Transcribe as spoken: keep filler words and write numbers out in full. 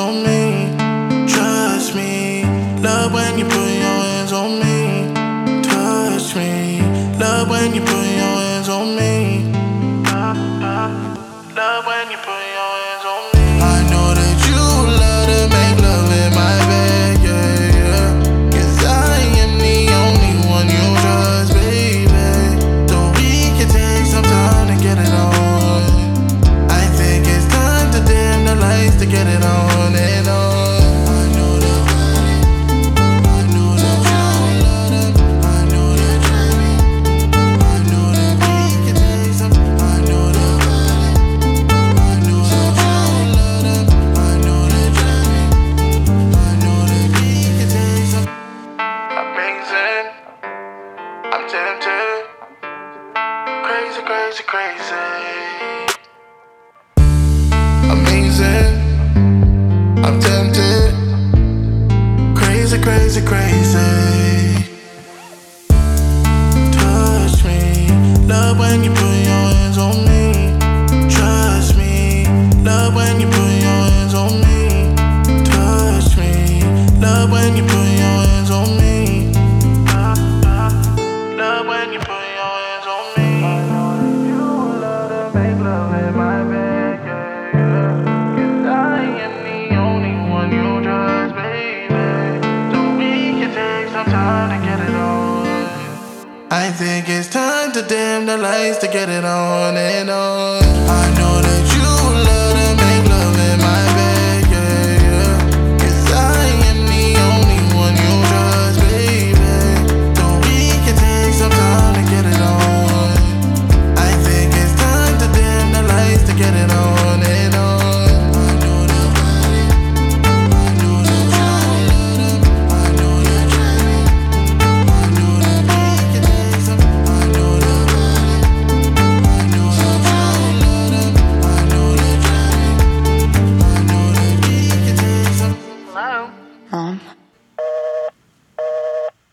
on me. Trust me, love when you put your hands on me. Touch me, love when you put your hands on me. Love when you put your hands on me. I know that you love to make love in my bed, yeah, yeah. Cause I am the only one you trust, baby. So we can take some time to get it on. I think it's time to dim the lights to get it on and on. I know that I know that you love them. I know that you I know that we can take some. I know that I know that you love them. I know that I know that we can take some. Amazing, I'm tempted. Crazy, crazy, crazy. Amazing, I'm tempted. Crazy, crazy, crazy. Touch me, love when you put your hands on me. Trust me, love when you put your hands on me. Touch me, love when you put your hands on me. Love when you put your hands on me. I know that you love to make love in my bed, yeah, yeah. Cause I am the only one you trust, baby. So we can take some time to get it on. I think it's time to dim the lights to get it on and on. I know